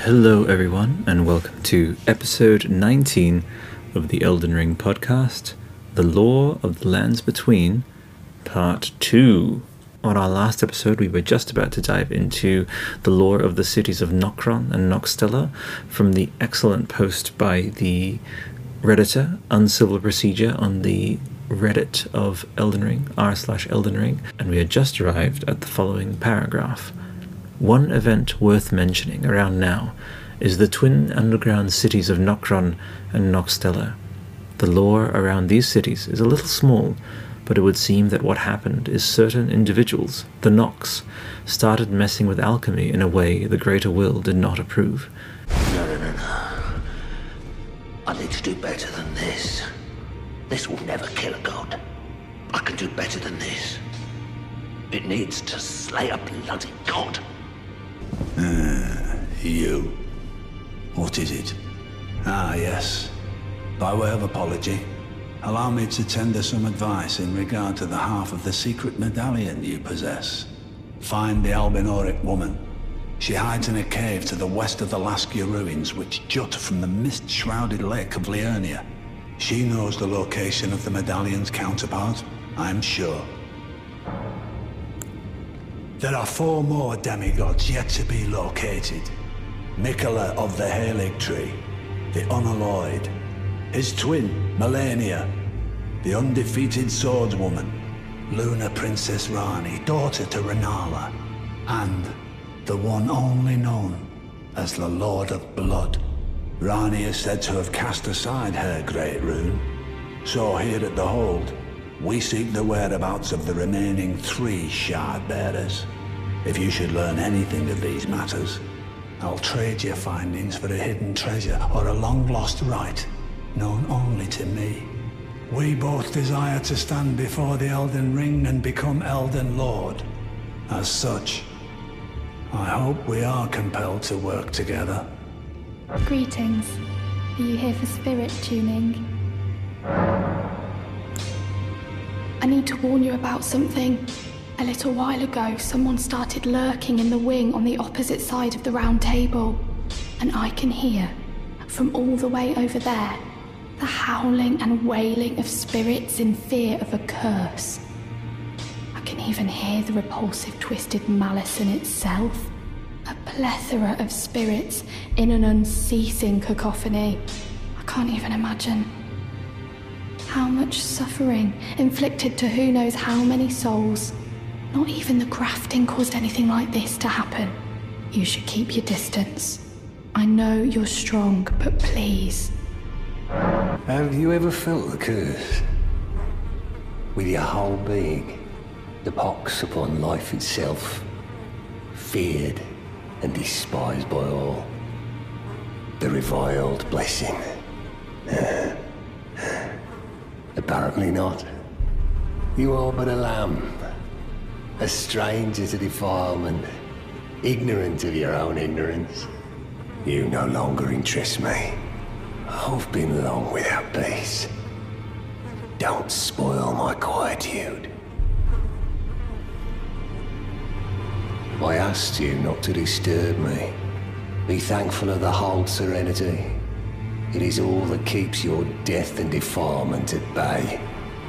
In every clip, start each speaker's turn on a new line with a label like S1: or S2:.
S1: Hello everyone, and welcome to episode 19 of the Elden Ring podcast, The Lore of the Lands Between, part 2. On our last episode, we were just about to dive into the lore of the cities of Nokron and Nokstella from the excellent post by the Redditor, Uncivil Procedure, on the Reddit of Elden Ring, r/Elden Ring, and we had just arrived at the following paragraph. One event worth mentioning around now is the twin underground cities of Nokron and Nokstella. The lore around these cities is a little small, but it would seem that what happened is certain individuals, the Nox, started messing with alchemy in a way the Greater Will did not approve.
S2: No. I need to do better than this. This will never kill a god. I can do better than this. It needs to slay a bloody god.
S3: You. What is it? Yes. By way of apology, allow me to tender some advice in regard to the half of the secret medallion you possess. Find the Albinauric woman. She hides in a cave to the west of the Laskia ruins, which jut from the mist-shrouded lake of Liurnia. She knows the location of the medallion's counterpart, I'm sure. There are 4 more demigods yet to be located. Mikola of the Halig Tree, the Unalloyed, his twin, Malenia, the undefeated swordswoman, Luna Princess Ranni, daughter to Rennala, and the one only known as the Lord of Blood. Ranni is said to have cast aside her great rune, so here at the Hold, we seek the whereabouts of the remaining 3 shard bearers. If you should learn anything of these matters, I'll trade your findings for a hidden treasure or a long-lost right, known only to me. We both desire to stand before the Elden Ring and become Elden Lord. As such, I hope we are compelled to work together.
S4: Greetings. Are you here for spirit tuning? I need to warn you about something. A little while ago, someone started lurking in the wing on the opposite side of the round table, and I can hear, from all the way over there, the howling and wailing of spirits in fear of a curse. I can even hear the repulsive twisted malice in itself. A plethora of spirits in an unceasing cacophony. I can't even imagine. How much suffering inflicted to who knows how many souls. Not even the grafting caused anything like this to happen. You should keep your distance. I know you're strong, but please.
S2: Have you ever felt the curse? With your whole being, the pox upon life itself, feared and despised by all. The reviled blessing. Apparently not. You are but a lamb, a stranger to defilement, ignorant of your own ignorance. You no longer interest me. I've been long without peace. Don't spoil my quietude. I asked you not to disturb me. Be thankful of the Hold's serenity. It is all that keeps your death and defilement at bay.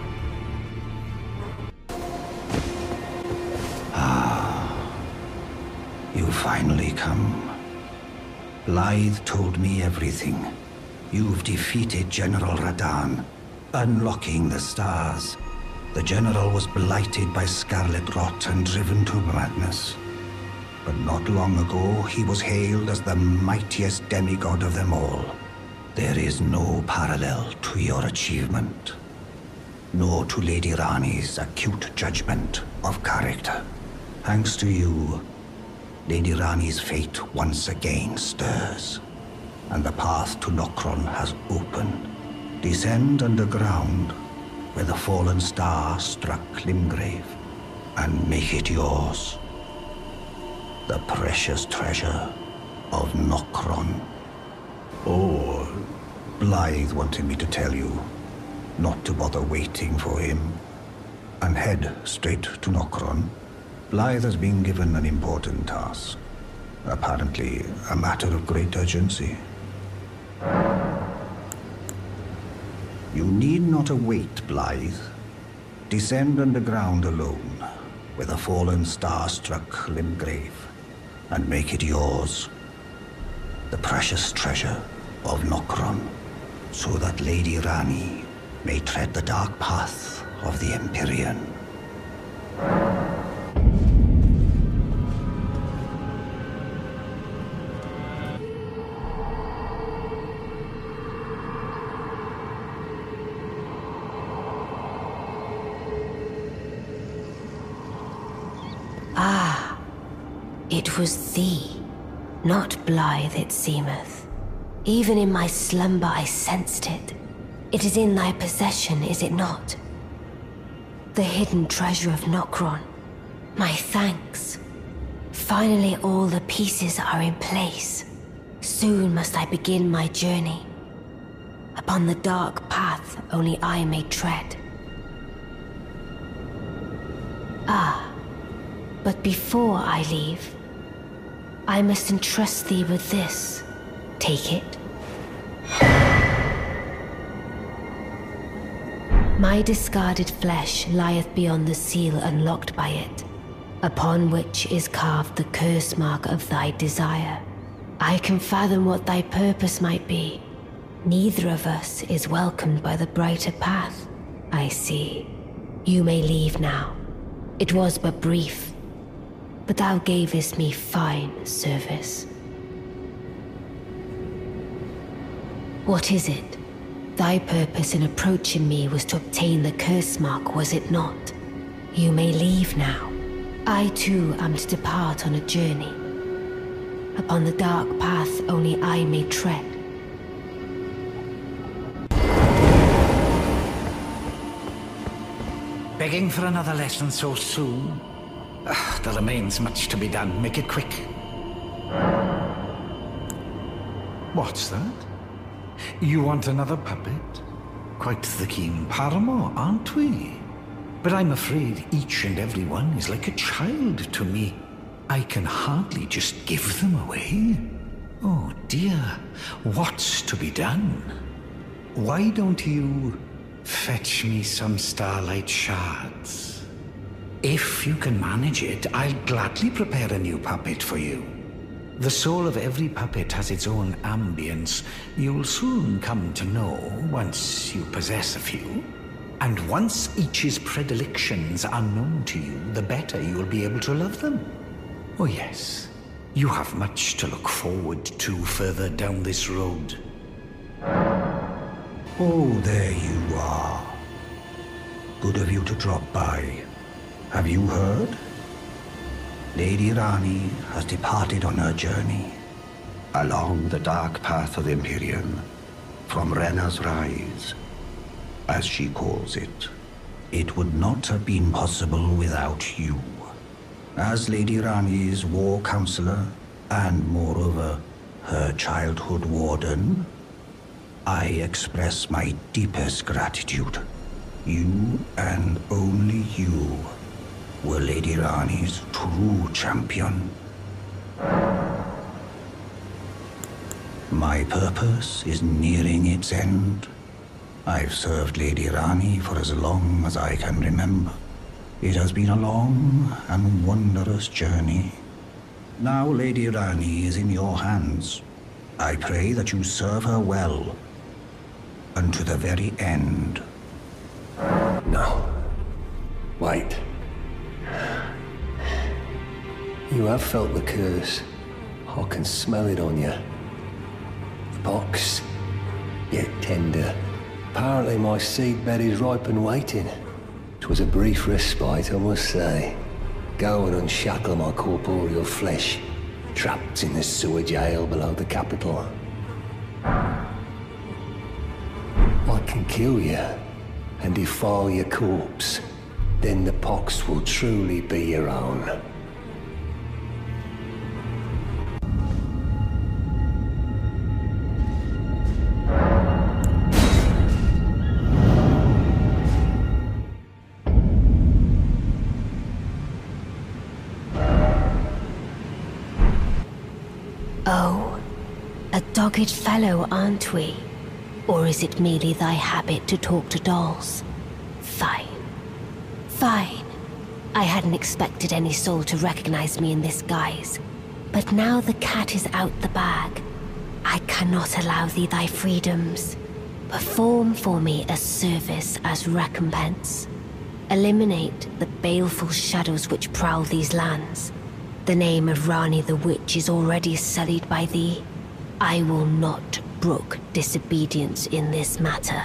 S5: You finally come. Blaidd told me everything. You've defeated General Radahn, unlocking the stars. The General was blighted by scarlet rot and driven to madness. But not long ago, he was hailed as the mightiest demigod of them all. There is no parallel to your achievement. Nor to Lady Ranni's acute judgment of character. Thanks to you, Lady Ranni's fate once again stirs, and the path to Nokron has opened. Descend underground, where the fallen star struck Limgrave, and make it yours. The precious treasure of Nokron. Oh, Blaidd wanted me to tell you not to bother waiting for him, and head straight to Nokron. Blaidd has been given an important task. Apparently, a matter of great urgency. You need not await, Blythe. Descend underground alone, with a fallen star-struck Limgrave, and make it yours. The precious treasure of Nokron, so that Lady Ranni may tread the dark path of the Empyrean.
S6: It was thee, not Blythe it seemeth. Even in my slumber I sensed it. It is in thy possession, is it not? The hidden treasure of Nokron. My thanks. Finally all the pieces are in place. Soon must I begin my journey. Upon the dark path only I may tread. But before I leave, I must entrust thee with this. Take it. My discarded flesh lieth beyond the seal unlocked by it, upon which is carved the curse mark of thy desire. I can fathom what thy purpose might be. Neither of us is welcomed by the brighter path, I see. You may leave now. It was but brief, but thou gavest me fine service. What is it? Thy purpose in approaching me was to obtain the curse mark, was it not? You may leave now. I too am to depart on a journey. Upon the dark path only I may tread.
S3: Begging for another lesson so soon? There remains much to be done. Make it quick. What's that? You want another puppet? Quite the keen paramour, aren't we? But I'm afraid each and every one is like a child to me. I can hardly just give them away. Oh dear, what's to be done? Why don't you fetch me some starlight shards? If you can manage it, I'll gladly prepare a new puppet for you. The soul of every puppet has its own ambience. You'll soon come to know once you possess a few. And once each's predilections are known to you, the better you'll be able to love them. Oh yes, you have much to look forward to further down this road.
S5: Oh, there you are. Good of you to drop by. Have you heard? Lady Ranni has departed on her journey along the dark path of the Empyrean, from Renna's Rise, as she calls it. It would not have been possible without you. As Lady Ranni's war counselor, and moreover, her childhood warden, I express my deepest gratitude. You and only you were Lady Ranni's true champion. My purpose is nearing its end. I've served Lady Ranni for as long as I can remember. It has been a long and wondrous journey. Now Lady Ranni is in your hands. I pray that you serve her well, unto the very end.
S2: No. Wait. You have felt the curse. I can smell it on you. The box, yet tender. Apparently my seedbed is ripe and waiting. 'Twas a brief respite, I must say. Go and unshackle my corporeal flesh, trapped in the sewer jail below the capital. I can kill you and defile your corpse. Then the pox will truly be your own.
S6: dogged fellow, aren't we? Or is it merely thy habit to talk to dolls? Fine. Fine. I hadn't expected any soul to recognize me in this guise. But now the cat is out the bag. I cannot allow thee thy freedoms. Perform for me a service as recompense. Eliminate the baleful shadows which prowl these lands. The name of Rani the Witch is already sullied by thee. I will not brook disobedience in this matter.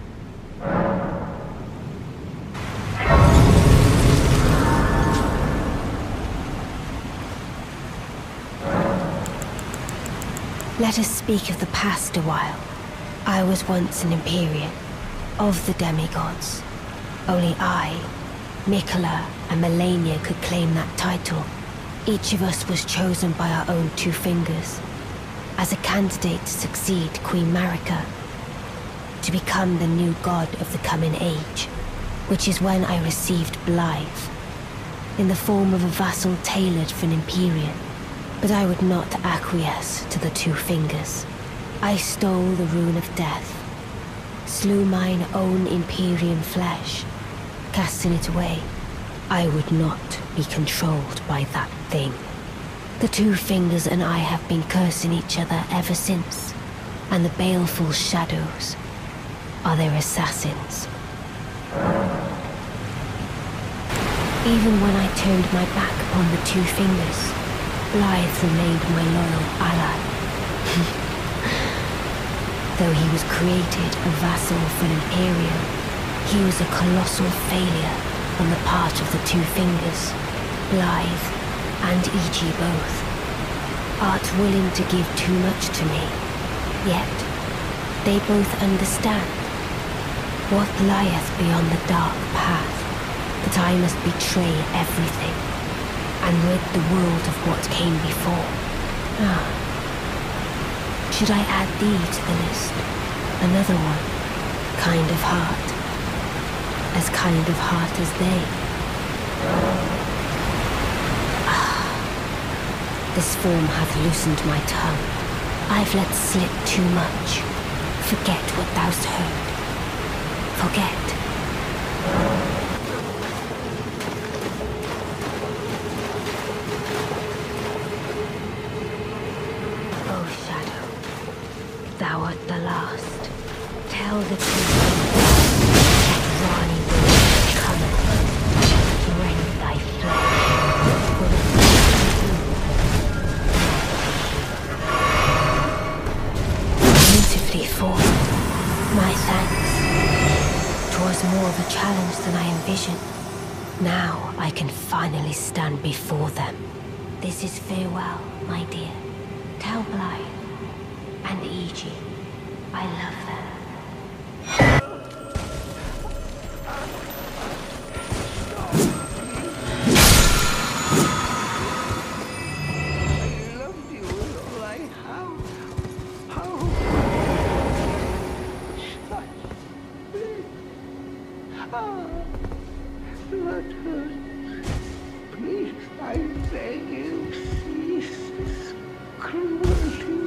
S6: Let us speak of the past a while. I was once an Empyrean, of the demigods. Only I, Miquella, and Malenia could claim that title. Each of us was chosen by our own two fingers, as a candidate to succeed Queen Marika, to become the new god of the coming age, which is when I received Blythe, in the form of a vassal tailored for an Empyrean. But I would not acquiesce to the two fingers. I stole the rune of death, slew mine own Empyrean flesh, casting it away. I would not be controlled by that thing. The two fingers and I have been cursing each other ever since, and the baleful shadows are their assassins. Even when I turned my back upon the two fingers, Blythe remained my loyal ally. Though he was created a vassal for an Imperium, he was a colossal failure on the part of the two fingers, Blythe and E.G. both. Art willing to give too much to me, yet they both understand what lieth beyond the dark path, that I must betray everything and rid the world of what came before. Should I add thee to the list? Another one. Kind of heart. As kind of heart as they. This form hath loosened my tongue. I've let slip too much. Forget what thou'st heard. Forget. Thou art the last. Tell the truth. That Rani will cometh. Rend thy flesh. For the beautifully formed. My thanks. 'Twas more of a challenge than I envisioned. Now I can finally stand before them. This is farewell, my dear. Tell Blythe and E.G. I love them.
S2: I loved you with all I have. How? Let her. Please, I beg you, cease this cruelty.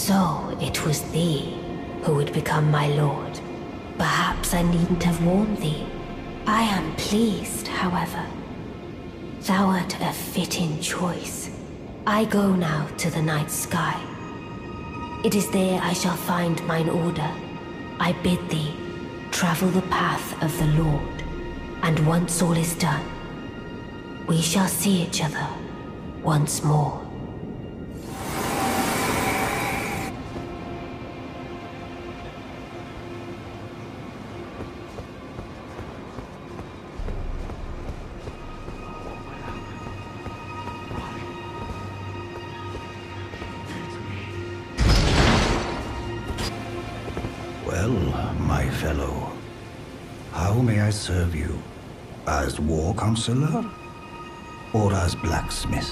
S6: So it was thee who would become my lord. Perhaps I needn't have warned thee. I am pleased, however. Thou art a fitting choice. I go now to the night sky. It is there I shall find mine order. I bid thee travel the path of the Lord, and once all is done, we shall see each other once more.
S5: Well, my fellow, how may I serve you? As war counselor? Or as blacksmith?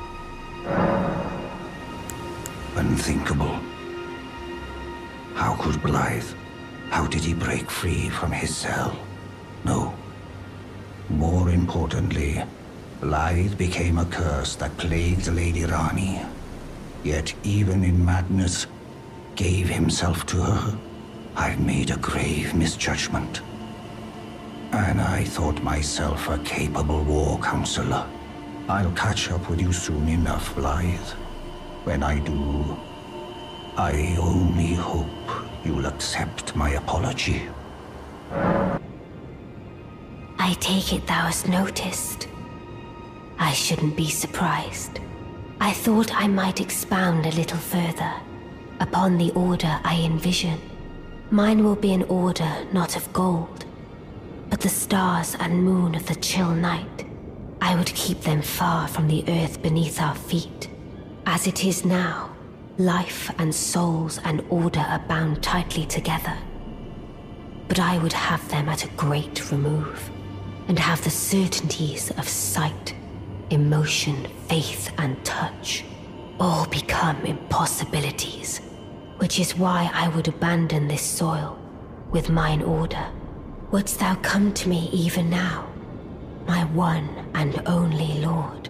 S5: Unthinkable. How could Blythe? How did he break free from his cell? No. More importantly, Blythe became a curse that plagued Lady Rani. Yet even in madness, gave himself to her. I've made a grave misjudgment. And I thought myself a capable war counselor. I'll catch up with you soon enough, Blythe. When I do, I only hope you'll accept my apology.
S6: I take it thou hast noticed. I shouldn't be surprised. I thought I might expound a little further upon the order I envision. Mine will be an order not of gold, but the stars and moon of the chill night. I would keep them far from the earth beneath our feet. As it is now, life and souls and order are bound tightly together. But I would have them at a great remove, and have the certainties of sight, emotion, faith, and touch all become impossibilities. Which is why I would abandon this soil with mine order. Wouldst thou come to me even now, my one and only lord?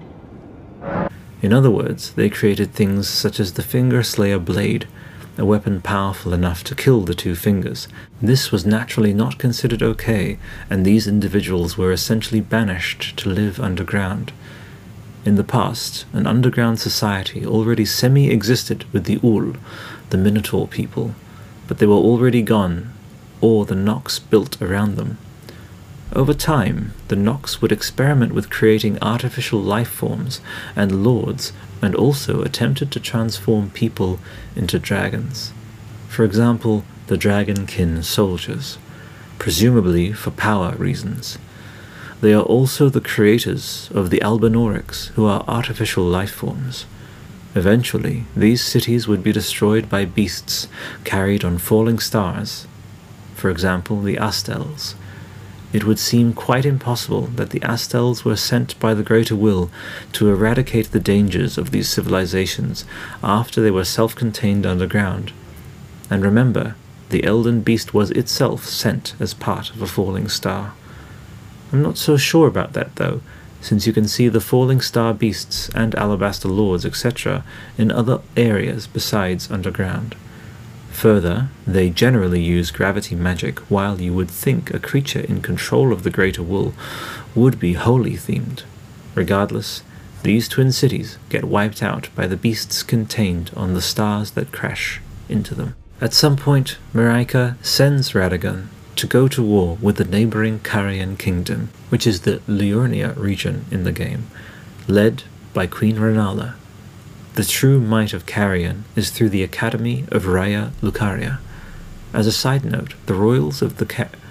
S1: In other words, they created things such as the Finger Slayer blade, a weapon powerful enough to kill the two fingers. This was naturally not considered okay, and these individuals were essentially banished to live underground. In the past, an underground society already semi-existed with the Ul, the Minotaur people, but they were already gone, or the Nox built around them. Over time, the Nox would experiment with creating artificial life forms and lords, and also attempted to transform people into dragons. For example, the Dragonkin soldiers, presumably for power reasons. They are also the creators of the Albinaurics, who are artificial life forms. Eventually, these cities would be destroyed by beasts carried on falling stars. For example, the Astels. It would seem quite impossible that the Astels were sent by the Greater Will to eradicate the dangers of these civilizations after they were self-contained underground. And remember, the Elden Beast was itself sent as part of a falling star. I'm not so sure about that though, since you can see the falling star beasts and alabaster lords, etc. in other areas besides underground. Further, they generally use gravity magic, while you would think a creature in control of the Greater Will would be holy themed. Regardless, these twin cities get wiped out by the beasts contained on the stars that crash into them. At some point, Miraika sends Radagon to go to war with the neighboring Carian kingdom, which is the Liurnia region in the game, led by Queen Renala. The true might of Carian is through the Academy of Raya Lucaria. As a side note, the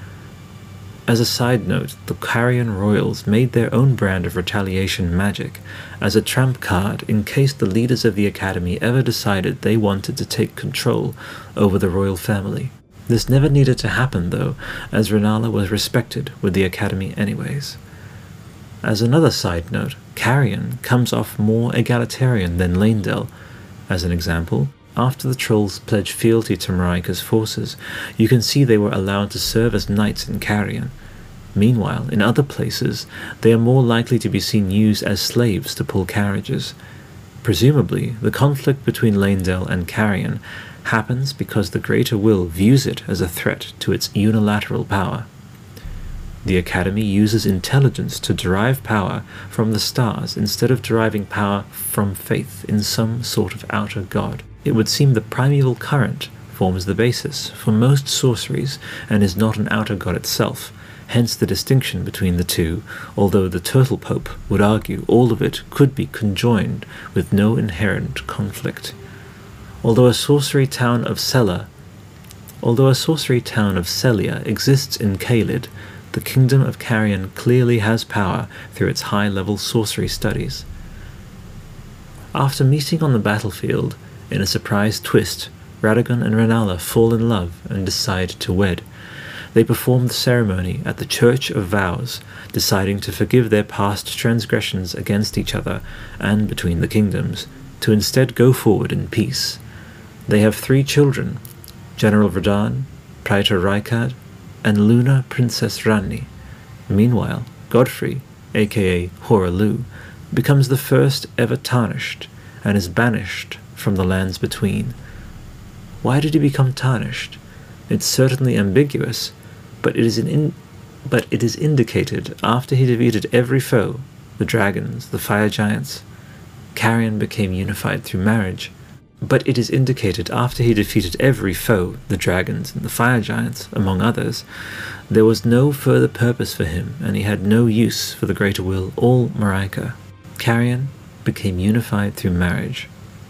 S1: Carian royals made their own brand of retaliation magic as a trump card in case the leaders of the Academy ever decided they wanted to take control over the royal family. This never needed to happen though, as Renala was respected with the Academy anyways. As another side note, Carian comes off more egalitarian than Leyndell. As an example, after the trolls pledged fealty to Miraika's forces, you can see they were allowed to serve as knights in Carian. Meanwhile, in other places, they are more likely to be seen used as slaves to pull carriages. Presumably, the conflict between Leyndell and Carrion happens because the Greater Will views it as a threat to its unilateral power. The Academy uses intelligence to derive power from the stars instead of deriving power from faith in some sort of outer god. It would seem the primeval current forms the basis for most sorceries and is not an outer god itself, hence the distinction between the two, although the Turtle Pope would argue all of it could be conjoined with no inherent conflict. Although a sorcery town of Celia exists in Caelid, the Kingdom of Carrion clearly has power through its high-level sorcery studies. After meeting on the battlefield, in a surprise twist, Radagon and Rennala fall in love and decide to wed. They perform the ceremony at the Church of Vows, deciding to forgive their past transgressions against each other and between the kingdoms, to instead go forward in peace. They have 3 children, General Radahn, Praetor Rykard, and Luna Princess Ranni. Meanwhile, Godfrey, aka Hoarah, becomes the first ever tarnished and is banished from the lands between. Why did he become tarnished? It's certainly ambiguous, but it is indicated after he defeated every foe, the dragons, the fire giants. Carrion became unified through marriage. But it is indicated after he defeated every foe, the dragons and the fire giants, among others, there was no further purpose for him, and he had no use for the Greater Will or Marika. Carrion became unified through marriage.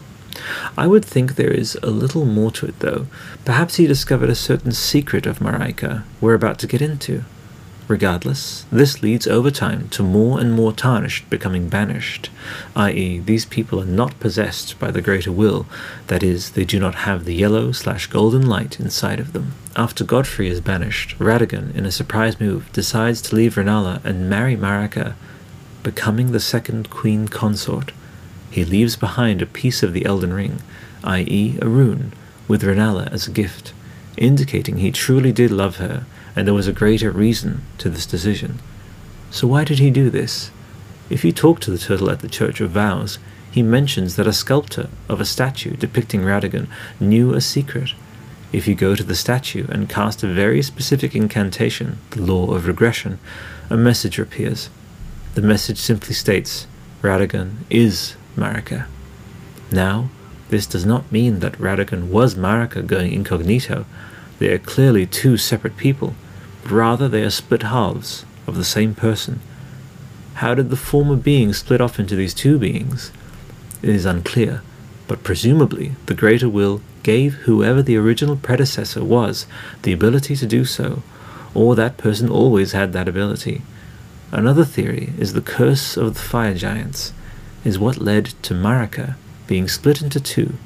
S1: I would think there is a little more to it, though. Perhaps he discovered a certain secret of Marika we're about to get into. Regardless, this leads over time to more and more tarnished becoming banished, i.e. these people are not possessed by the Greater Will, that is, they do not have the yellow/golden light inside of them. After Godfrey is banished, Radagon, in a surprise move, decides to leave Rennala and marry Marika, becoming the second queen consort. He leaves behind a piece of the Elden Ring, i.e. a rune, with Rennala as a gift, indicating he truly did love her, and there was a greater reason to this decision. So why did he do this? If you talk to the turtle at the Church of Vows, he mentions that a sculptor of a statue depicting Radagon knew a secret. If you go to the statue and cast a very specific incantation, the Law of Regression, a message appears. The message simply states, Radagon is Marika. Now, this does not mean that Radagon was Marika going incognito. They are clearly 2 separate people. Rather, they are split halves of the same person. How did the former being split off into these 2 beings? It is unclear, but presumably the Greater Will gave whoever the original predecessor was the ability to do so, or that person always had that ability. Another theory is the curse of the fire giants is what led to Marika being split into 2,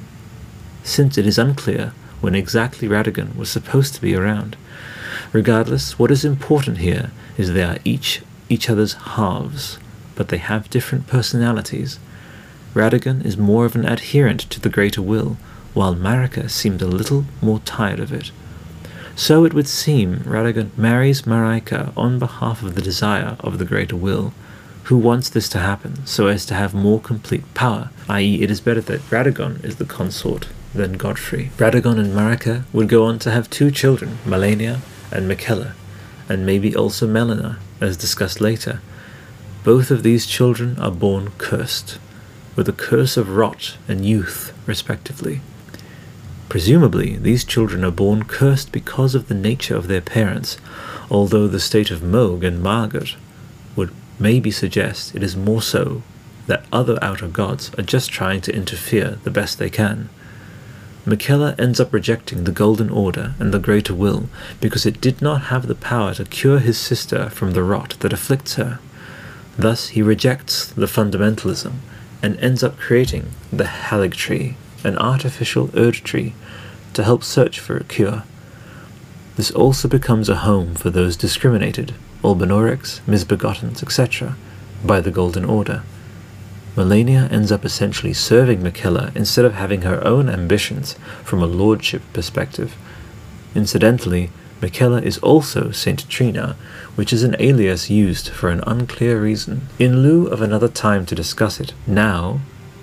S1: since it is unclear when exactly Radagon was supposed to be around. Regardless, what is important here is they are each other's halves, but they have different personalities. Radagon is more of an adherent to the Greater Will, while Marika seemed a little more tired of it. So it would seem Radagon marries Marika on behalf of the desire of the Greater Will, who wants this to happen so as to have more complete power, i.e. it is better that Radagon is the consort than Godfrey. Radagon and Marika would go on to have 2 children, Malenia and Miquella, and maybe also Melina, as discussed later. Both of these children are born cursed, with a curse of rot and youth, respectively. Presumably, these children are born cursed because of the nature of their parents, although the state of Mohg and Margot would maybe suggest it is more so that other outer gods are just trying to interfere the best they can. Miquella ends up rejecting the Golden Order and the Greater Will because it did not have the power to cure his sister from the rot that afflicts her. Thus he rejects the fundamentalism and ends up creating the Haligtree, an artificial Erd tree, to help search for a cure. This also becomes a home for those discriminated, Albinaurics, Misbegottens, etc., by the Golden Order. Malenia ends up essentially serving Miquella instead of having her own ambitions from a lordship perspective. Incidentally, Miquella is also Saint Trina, which is an alias used for an unclear reason. In lieu of another time to discuss it, now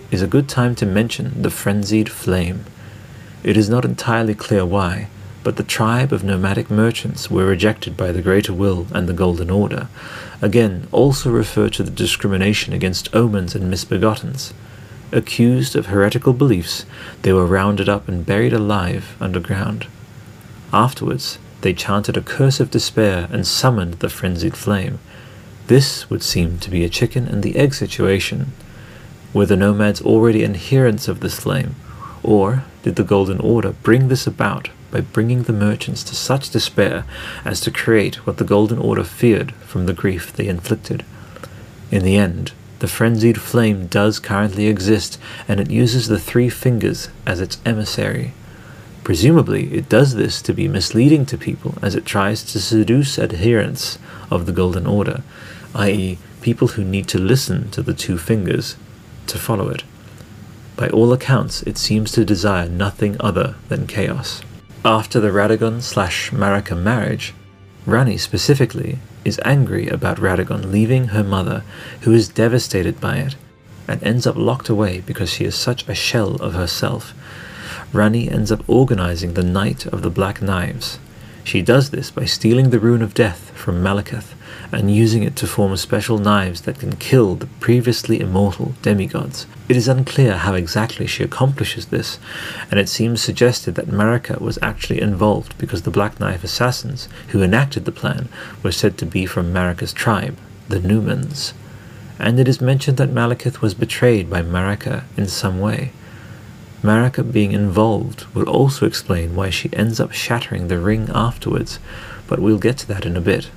S1: is a good time to mention the Frenzied Flame. It is not entirely clear why, but the tribe of nomadic merchants were rejected by the Greater Will and the Golden Order, again also refer to the discrimination against omens and misbegottens. Accused of heretical beliefs, they were rounded up and buried alive underground. Afterwards, they chanted a curse of despair and summoned the Frenzied Flame. This would seem to be a chicken and the egg situation. Were the nomads already adherents of this flame, or did the Golden Order bring this about by bringing the merchants to such despair as to create what the Golden Order feared from the grief they inflicted? In the end, the Frenzied Flame does currently exist, and it uses the Three Fingers as its emissary. Presumably, it does this to be misleading to people as it tries to seduce adherents of the Golden Order, i.e., people who need to listen to the Two Fingers to follow it. By all accounts, it seems to desire nothing other than chaos. After the Radagon/Marika marriage, Ranni specifically is angry about Radagon leaving her mother, who is devastated by it, and ends up locked away because she is such a shell of herself. Ranni ends up organizing the Night of the Black Knives. She does this by stealing the Rune of Death from Malekith and using it to form special knives that can kill the previously immortal demigods. It is unclear how exactly she accomplishes this, and it seems suggested that Marika was actually involved because the Black Knife assassins who enacted the plan were said to be from Marika's tribe, the Numans. And it is mentioned that Malekith was betrayed by Marika in some way. Marika being involved would also explain why she ends up shattering the ring afterwards, but we'll get to that in a bit.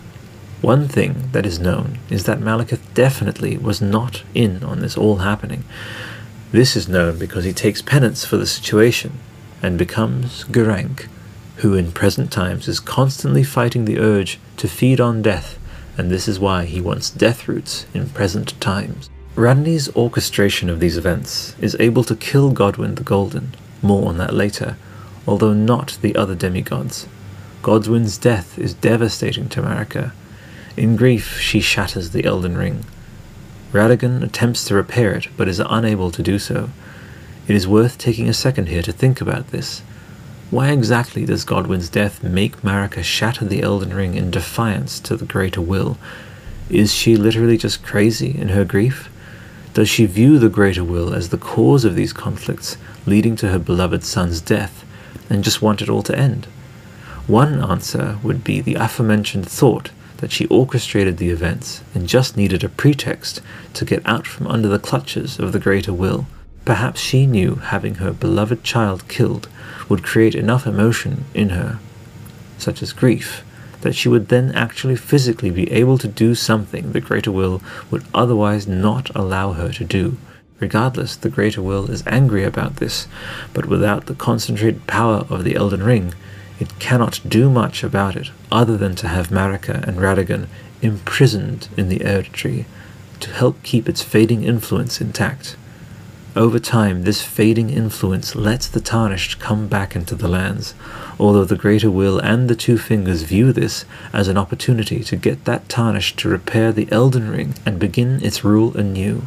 S1: One thing that is known is that Malekith definitely was not in on this all happening. This is known because he takes penance for the situation and becomes Geraint, who in present times is constantly fighting the urge to feed on death, and this is why he wants death roots in present times. Ranni's orchestration of these events is able to kill Godwyn the Golden, more on that later, although not the other demigods. Godwyn's death is devastating to Marika. In grief, she shatters the Elden Ring. Radagon attempts to repair it, but is unable to do so. It is worth taking a second here to think about this. Why exactly does Godwyn's death make Marika shatter the Elden Ring in defiance to the Greater Will? Is she literally just crazy in her grief? Does she view the Greater Will as the cause of these conflicts, leading to her beloved son's death, and just want it all to end? One answer would be the aforementioned thought that she orchestrated the events and just needed a pretext to get out from under the clutches of the Greater Will. Perhaps she knew having her beloved child killed would create enough emotion in her, such as grief, that she would then actually physically be able to do something the Greater Will would otherwise not allow her to do. Regardless, the Greater Will is angry about this, but without the concentrated power of the Elden Ring, it cannot do much about it other than to have Marika and Radagon imprisoned in the Erd Tree to help keep its fading influence intact. Over time, this fading influence lets the Tarnished come back into the lands, although the Greater Will and the Two Fingers view this as an opportunity to get that Tarnished to repair the Elden Ring and begin its rule anew.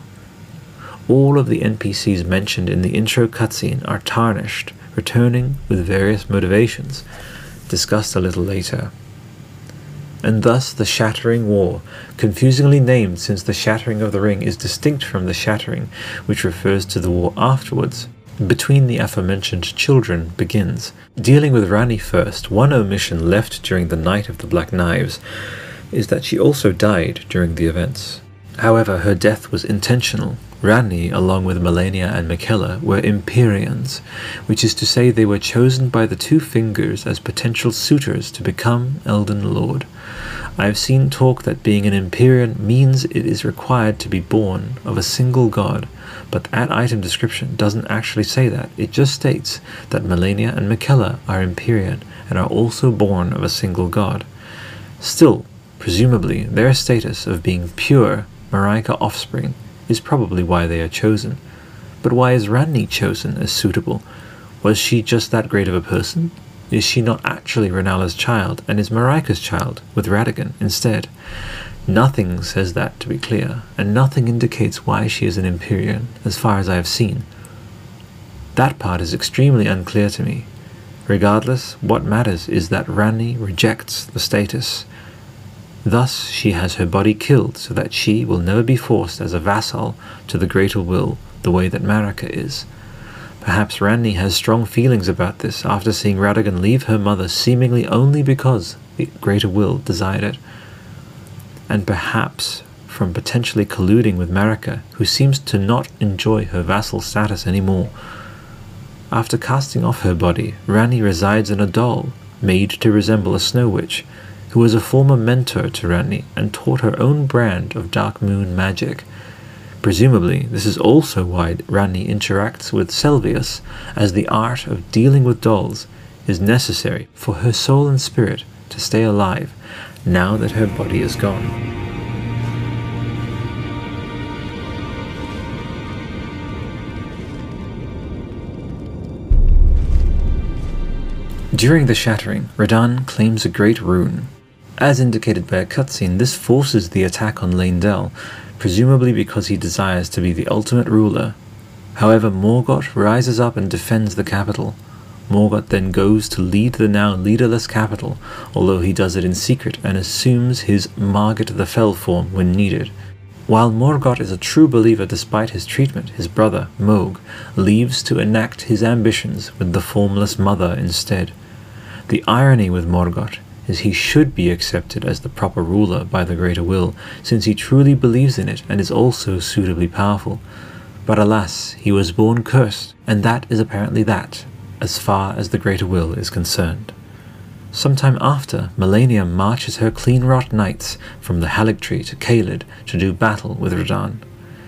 S1: All of the NPCs mentioned in the intro cutscene are Tarnished, returning with various motivations, discussed a little later. And thus the Shattering War, confusingly named since the shattering of the ring is distinct from the shattering, which refers to the war afterwards, between the aforementioned children begins. Dealing with Ranni first, one omission left during the Night of the Black Knives is that she also died during the events. However, her death was intentional. Ranni, along with Malenia and Miquella, were Empyreans, which is to say they were chosen by the Two Fingers as potential suitors to become Elden Lord. I have seen talk that being an Empyrean means it is required to be born of a single god, but that item description doesn't actually say that. It just states that Malenia and Miquella are Empyrean and are also born of a single god. Still, presumably, their status of being pure Marika offspring is probably why they are chosen. But why is Ranni chosen as suitable? Was she just that great of a person? Is she not actually Renala's child, and is Marika's child, with Radagon instead? Nothing says that, to be clear, and nothing indicates why she is an Empyrean, as far as I have seen. That part is extremely unclear to me. Regardless, what matters is that Ranni rejects the status. Thus, she has her body killed so that she will never be forced as a vassal to the Greater Will the way that Marika is. Perhaps Ranni has strong feelings about this after seeing Radagon leave her mother seemingly only because the Greater Will desired it. And perhaps from potentially colluding with Marika, who seems to not enjoy her vassal status anymore. After casting off her body, Ranni resides in a doll made to resemble a snow witch, who was a former mentor to Ranni and taught her own brand of Dark Moon magic. Presumably, this is also why Ranni interacts with Selvius, as the art of dealing with dolls is necessary for her soul and spirit to stay alive now that her body is gone. During the shattering, Radahn claims a great rune. As indicated by a cutscene, this forces the attack on Leyndell, presumably because he desires to be the ultimate ruler. However, Morgott rises up and defends the capital. Morgott then goes to lead the now leaderless capital, although he does it in secret and assumes his Margit the Fell form when needed. While Morgott is a true believer despite his treatment, his brother, Mohg, leaves to enact his ambitions with the formless mother instead. The irony with Morgott is he should be accepted as the proper ruler by the Greater Will, since he truly believes in it and is also suitably powerful. But alas, he was born cursed, and that is apparently that, as far as the Greater Will is concerned. Sometime after, Malenia marches her Cleanrot Knights from the Haligtree to Caelid to do battle with Radahn.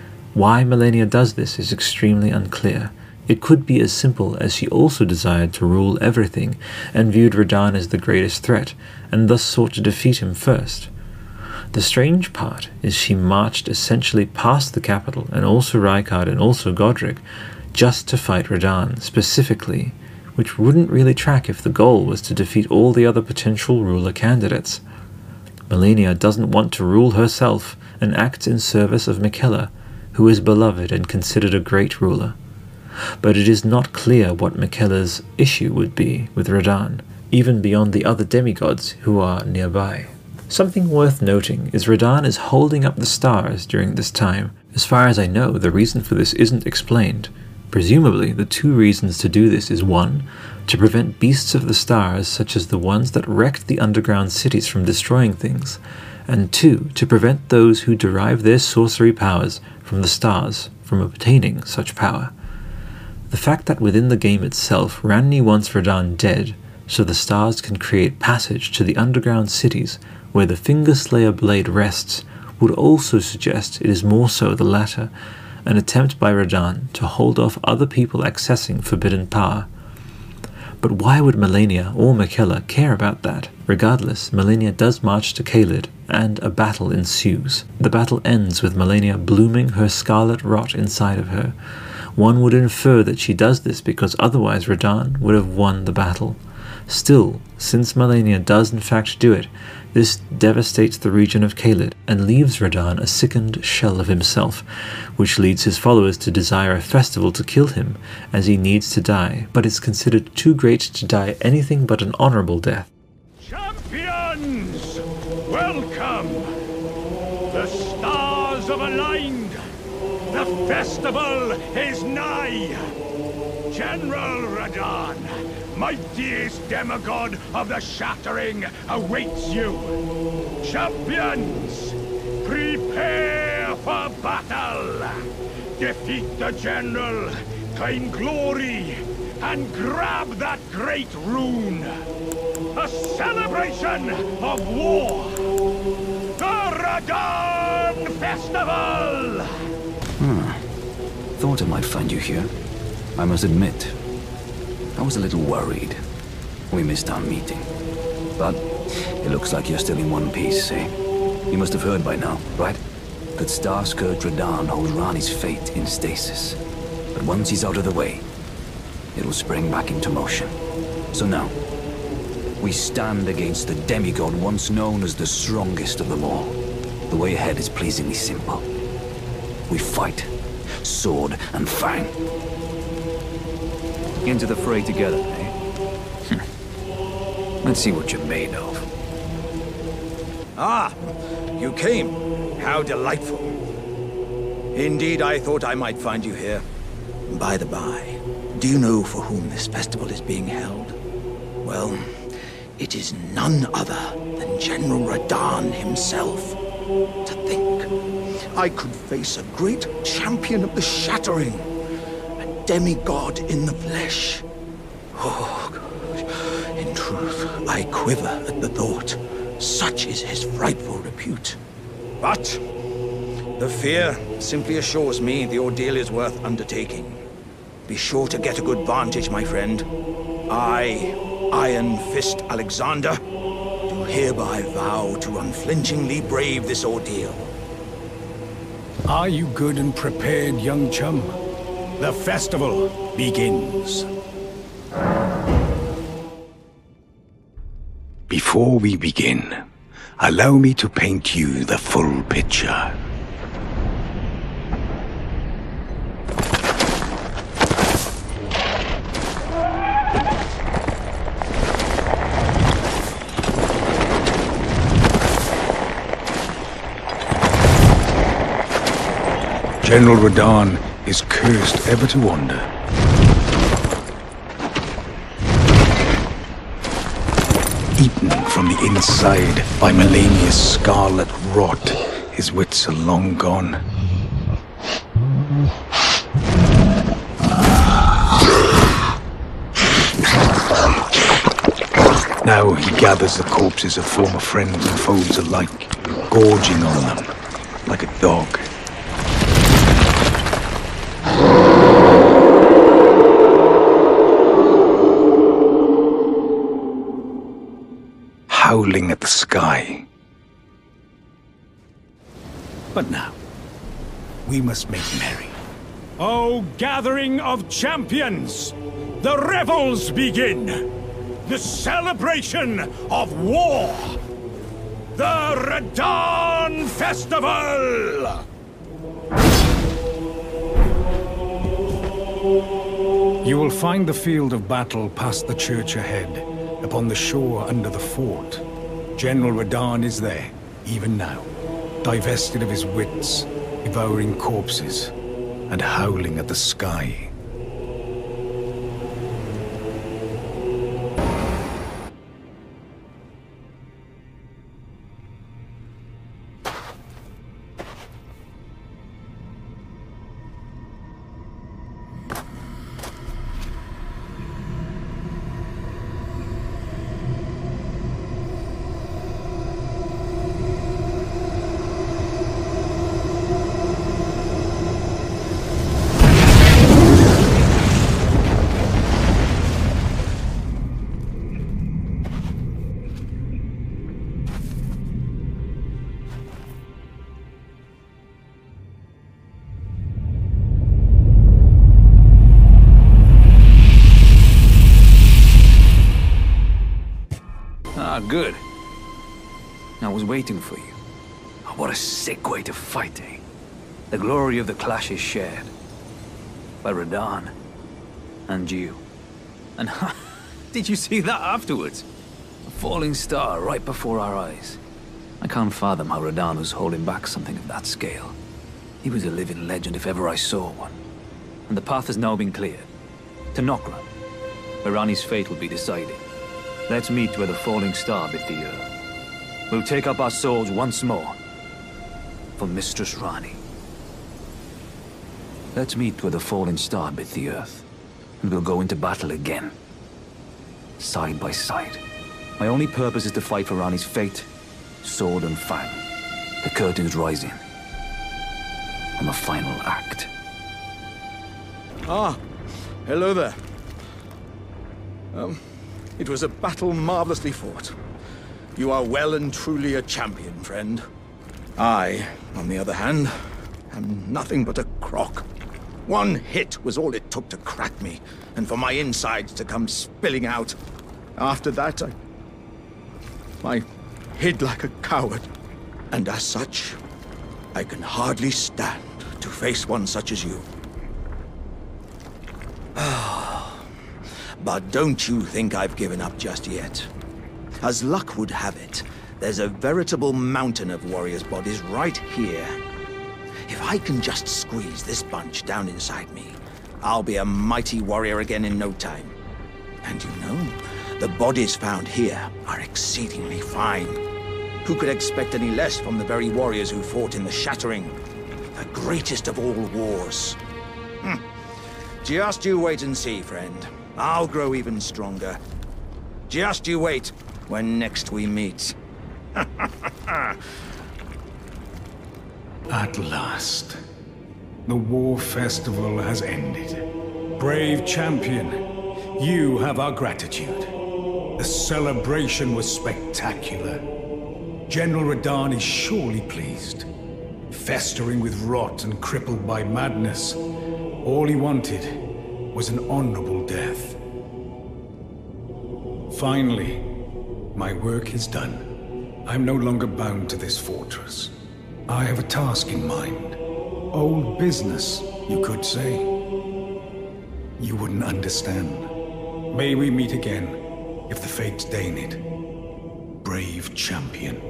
S1: Why Malenia does this is extremely unclear. It could be as simple as she also desired to rule everything and viewed Radahn as the greatest threat, and thus sought to defeat him first. The strange part is she marched essentially past the capital and also Rykard and also Godric just to fight Radahn specifically, which wouldn't really track if the goal was to defeat all the other potential ruler candidates. Malenia doesn't want to rule herself and acts in service of Miquella, who is beloved and considered a great ruler. But it is not clear what Miquella's issue would be with Radahn, even beyond the other demigods who are nearby. Something worth noting is Radahn is holding up the stars during this time. As far as I know, the reason for this isn't explained. Presumably, the two reasons to do this is 1, to prevent beasts of the stars such as the ones that wrecked the underground cities from destroying things, and 2, to prevent those who derive their sorcery powers from the stars from obtaining such power. The fact that within the game itself Ranni wants Radahn dead, so the stars can create passage to the underground cities where the Fingerslayer blade rests, would also suggest it is more so the latter, an attempt by Radahn to hold off other people accessing forbidden power. But why would Malenia or Miquella care about that? Regardless, Malenia does march to Caelid, and a battle ensues. The battle ends with Malenia blooming her scarlet rot inside of her. One would infer that she does this because otherwise Radahn would have won the battle. Still, since Malenia does in fact do it, this devastates the region of Caelid and leaves Radahn a sickened shell of himself, which leads his followers to desire a festival to kill him, as he needs to die, but is considered too great to die anything but an honorable death.
S7: Champions! Welcome! The stars have aligned! The festival is nigh! General Radahn, mightiest demigod of the Shattering, awaits you! Champions, prepare for battle! Defeat the General, claim glory, and grab that great rune! A celebration of war! The Radahn Festival!
S8: Thought I might find you here. I must admit, I was a little worried. We missed our meeting. But it looks like you're still in one piece, eh? You must have heard by now, right? That Starscourge Radahn holds Ranni's fate in stasis. But once he's out of the way, it'll spring back into motion. So now, We stand against the demigod once known as the strongest of them all. The way ahead is pleasingly simple. We fight, sword and fang. Into the fray together, eh? Let's see what you're made of.
S9: Ah, you came. How delightful. Indeed, I thought I might find you here. By the by, do you know for whom this festival is being held? Well, it is none other than General Radahn himself. To think, I could face a great champion of the Shattering, a demigod in the flesh. Oh, gosh. In truth, I quiver at the thought. Such is his frightful repute. But the fear simply assures me the ordeal is worth undertaking. Be sure to get a good vantage, my friend. I, Iron Fist Alexander, do hereby vow to unflinchingly brave this ordeal.
S10: Are you good and prepared, young chum? The festival begins.
S11: Before we begin, allow me to paint you the full picture. General Radahn is cursed ever to wander. Eaten from the inside by Malenia's scarlet rot, his wits are long gone. Now he gathers the corpses of former friends and foes alike, gorging on them like a dog. Howling at the sky.
S10: But now, we must make merry.
S7: O gathering of champions! The revels begin! The celebration of war! The Radahn Festival!
S10: You will find the field of battle past the church ahead, upon the shore under the fort. General Radahn is there, even now, divested of his wits, devouring corpses, and howling at the sky.
S8: Good. I was waiting for you. Oh, what a sick way to fight, eh? The glory of the clash is shared. By Radahn. And you. And did you see that afterwards? A falling star right before our eyes. I can't fathom how Radahn was holding back something of that scale. He was a living legend if ever I saw one. And the path has now been cleared. To Nokron, where Ranni's fate will be decided. Let's meet where the falling star bit the earth. We'll take up our swords once more. For Mistress Ranni. Let's meet where the falling star bit the earth. And we'll go into battle again. Side by side. My only purpose is to fight for Ranni's fate, sword and fang. The curtain's rising. On the final act.
S9: Ah, hello there. It was a battle marvelously fought. You are well and truly a champion, friend. I, on the other hand, am nothing but a crock. One hit was all it took to crack me, and for my insides to come spilling out. After that, I hid like a coward. And as such, I can hardly stand to face one such as you. But don't you think I've given up just yet. As luck would have it, there's a veritable mountain of warriors' bodies right here. If I can just squeeze this bunch down inside me, I'll be a mighty warrior again in no time. And you know, the bodies found here are exceedingly fine. Who could expect any less from the very warriors who fought in the Shattering, the greatest of all wars? Just you wait and see, friend. I'll grow even stronger. Just you wait when next we meet.
S10: At last, the war festival has ended. Brave champion, you have our gratitude. The celebration was spectacular. General Radahn is surely pleased. Festering with rot and crippled by madness, all he wanted was an honorable death. Finally, my work is done. I'm no longer bound to this fortress. I have a task in mind. Old business, you could say. You wouldn't understand. May we meet again, if the fates deign it. Brave champion.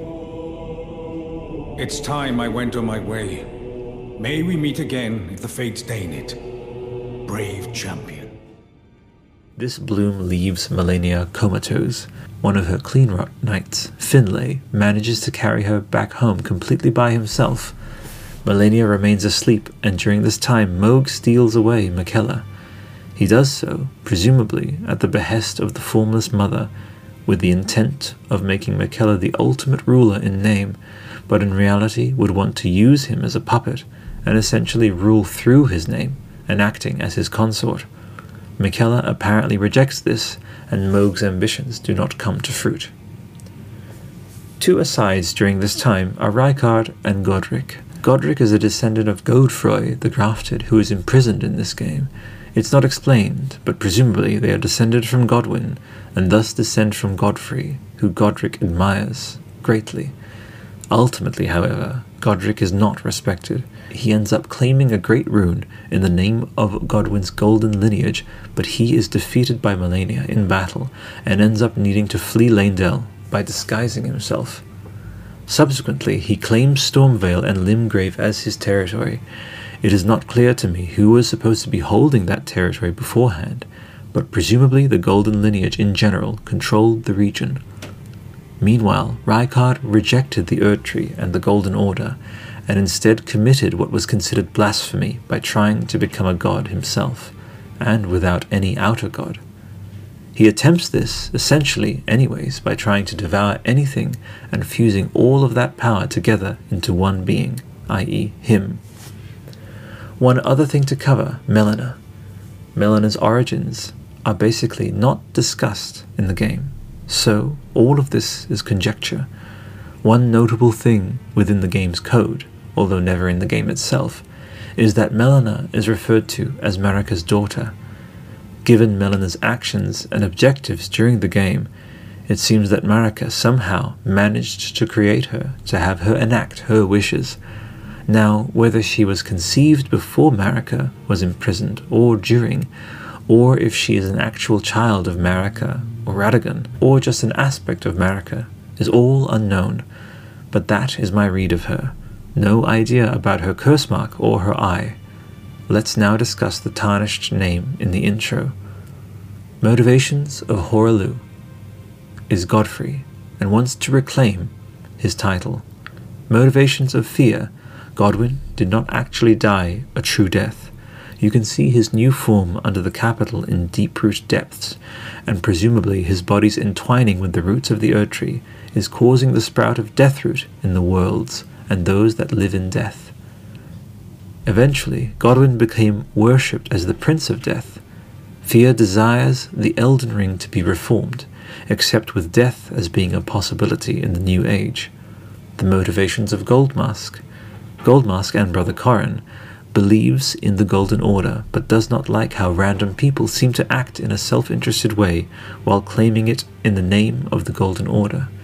S10: It's time I went on my way. May we meet again, if the fates deign it. Brave champion.
S1: This bloom leaves Malenia comatose. One of her Cleanrot knights, Finlay, manages to carry her back home completely by himself. Malenia remains asleep, and during this time Mohg steals away Miquella. He does so, presumably at the behest of the Formless Mother, with the intent of making Miquella the ultimate ruler in name, but in reality would want to use him as a puppet and essentially rule through his name, enacting as his consort. Miquella apparently rejects this, and Mohg's ambitions do not come to fruit. Two asides during this time are Rykard and Godric. Godric is a descendant of Godfroy the Grafted, who is imprisoned in this game. It's not explained, but presumably they are descended from Godwyn, and thus descend from Godfrey, who Godric admires greatly. Ultimately, however, Godric is not respected. He ends up claiming a great rune in the name of Godwyn's golden lineage, but he is defeated by Malenia in battle, and ends up needing to flee Leyndell by disguising himself. Subsequently, he claims Stormveil and Limgrave as his territory. It is not clear to me who was supposed to be holding that territory beforehand, but presumably the golden lineage in general controlled the region. Meanwhile, Rykard rejected the Erdtree and the Golden Order, and instead committed what was considered blasphemy by trying to become a god himself, and without any outer god. He attempts this, essentially, anyways, by trying to devour anything and fusing all of that power together into one being, i.e. him. One other thing to cover, Melina. Melina's origins are basically not discussed in the game, so all of this is conjecture. One notable thing within the game's code, although never in the game itself, is that Melina is referred to as Marika's daughter. Given Melina's actions and objectives during the game, it seems that Marika somehow managed to create her to have her enact her wishes. Now, whether she was conceived before Marika was imprisoned or during, or if she is an actual child of Marika or Radagon, or just an aspect of Marika, is all unknown, but that is my read of her. No idea about her curse mark or her eye. Let's now discuss the tarnished name in the intro. Motivations of Hoarah is Godfrey, and wants to reclaim his title. Motivations of Fear, Godwyn did not actually die a true death. You can see his new form under the capital in Deeproot depths, and presumably his body's entwining with the roots of the Erdtree is causing the sprout of Deathroot in the worlds and those that live in death. Eventually, Godwyn became worshipped as the Prince of Death. Fear desires the Elden Ring to be reformed, except with death as being a possibility in the new age. The motivations of Goldmask. Goldmask and Brother Corrin believes in the Golden Order, but does not like how random people seem to act in a self-interested way while claiming it in the name of the Golden Order.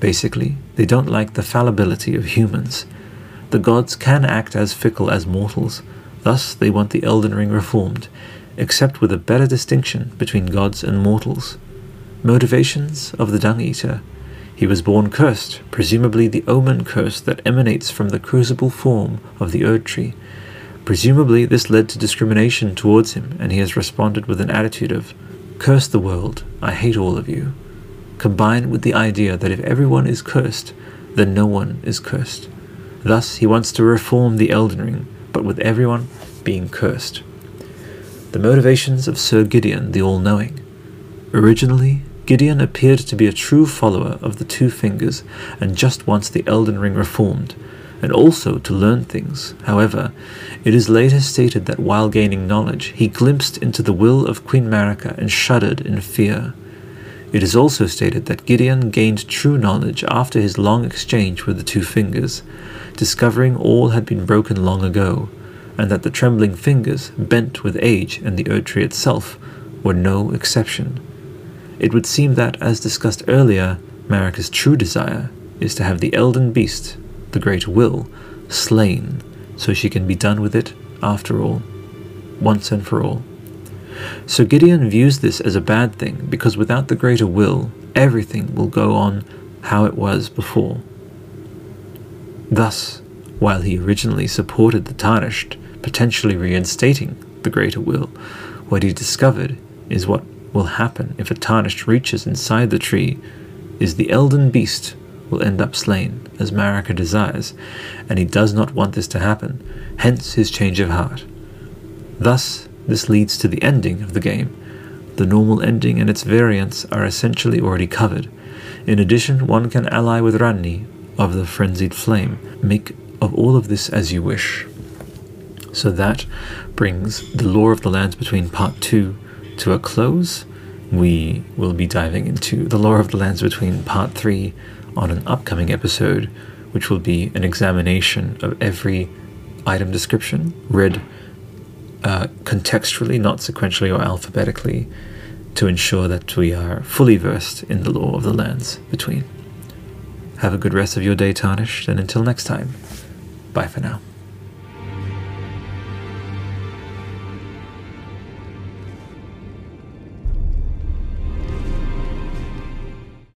S1: Basically, they don't like the fallibility of humans. The gods can act as fickle as mortals, thus they want the Elden Ring reformed, except with a better distinction between gods and mortals. Motivations of the Dung Eater. He was born cursed, presumably the omen curse that emanates from the crucible form of the Erd Tree. Presumably this led to discrimination towards him, and he has responded with an attitude of, "Curse the world, I hate all of you," combined with the idea that if everyone is cursed, then no one is cursed. Thus he wants to reform the Elden Ring, but with everyone being cursed. The motivations of Sir Gideon the All-Knowing. Originally, Gideon appeared to be a true follower of the Two Fingers and just wants the Elden Ring reformed, and also to learn things. However, it is later stated that while gaining knowledge, he glimpsed into the will of Queen Marika and shuddered in fear. It is also stated that Gideon gained true knowledge after his long exchange with the Two Fingers, discovering all had been broken long ago, and that the trembling fingers, bent with age, and the Erd Tree itself were no exception. It would seem that, as discussed earlier, Marika's true desire is to have the Elden Beast, the Great Will, slain, so she can be done with it after all, once and for all. So Gideon views this as a bad thing, because without the Greater Will, everything will go on how it was before. Thus, while he originally supported the Tarnished, potentially reinstating the Greater Will, what he discovered is what will happen if a Tarnished reaches inside the tree is the Elden Beast will end up slain, as Marika desires, and he does not want this to happen, hence his change of heart. Thus, this leads to the ending of the game. The normal ending and its variants are essentially already covered. In addition, one can ally with Ranni of the Frenzied Flame. Make of all of this as you wish. So that brings the Lore of the Lands Between Part 2 to a close. We will be diving into the Lore of the Lands Between Part 3 on an upcoming episode, which will be an examination of every item description, read contextually, not sequentially or alphabetically, to ensure that we are fully versed in the Lore of the Lands Between. Have a good rest of your day, Tarnished, and until next time, bye for now.